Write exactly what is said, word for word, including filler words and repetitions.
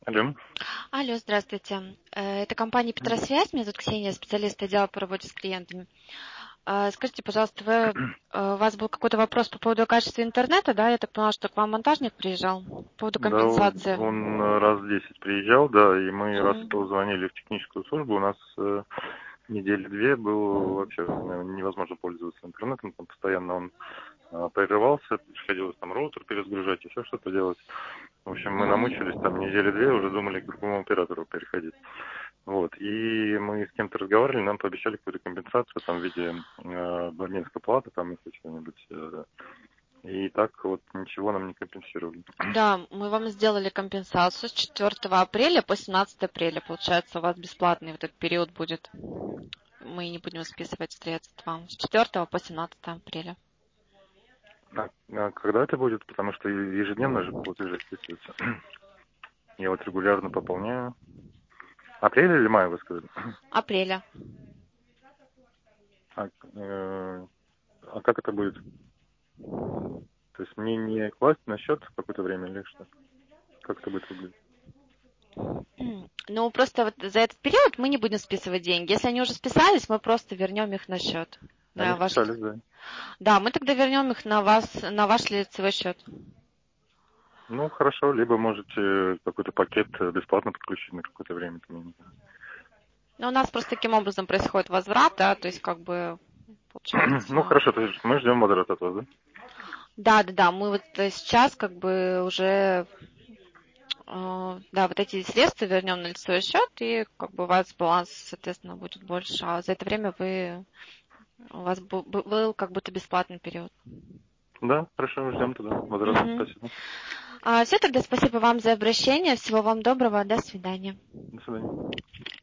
Алло. Алло, здравствуйте. Э, Это компания Петросвязь. Меня зовут Ксения, специалист отдела по работе с клиентами. А, Скажите, пожалуйста, вы, э, у вас был какой-то вопрос по поводу качества интернета, да? Я так поняла, что к вам монтажник приезжал по поводу Да, компенсации. он раз десять приезжал, да, и мы раз Мгм. позвонили в техническую службу. У нас э, недели две было вообще наверное, невозможно пользоваться интернетом. Там постоянно он э, прерывался, приходилось там роутер перезагружать, еще что-то делать. В общем, мы намучились там недели две, уже думали к другому оператору переходить. Вот, и мы с кем-то разговаривали, нам пообещали какую-то компенсацию там в виде э, абонентской платы, там, если что-нибудь. Э, и так вот ничего нам не компенсировали. Да, мы вам сделали компенсацию с четвёртого апреля по семнадцатое апреля. Получается, у вас бесплатный вот этот период будет. Мы не будем списывать средства с четвёртого по семнадцатое апреля. А, а когда это будет? Потому что ежедневно же платежи списываются. Я вот регулярно пополняю. Апрель или май, вы сказали? Апреля. А, э, а как это будет? То есть мне не класть на счет в какое-то время или что? Как это будет выглядеть? Ну, просто вот за этот период мы не будем списывать деньги. Если они уже списались, мы просто вернем их на счет. Они На ваш... списались, да. Да, мы тогда вернем их на вас, на ваш лицевой счет. Ну, хорошо, либо можете какой-то пакет бесплатно подключить на какое-то время. Там, я не Но у нас просто таким образом происходит возврат, да, то есть как бы знаю. Ну, получается... хорошо, то есть мы ждем возврат от вас, да? Да, да, да, мы вот э, сейчас как бы уже, э, да, вот эти средства вернем на лицевой счет, и как бы у вас баланс, соответственно, будет больше. А за это время вы, у вас был, был как будто бесплатный период. Да, хорошо, ждем тогда возврата. Мгм. Спасибо. А, все, тогда спасибо вам за обращение. Всего вам доброго. До свидания. До свидания.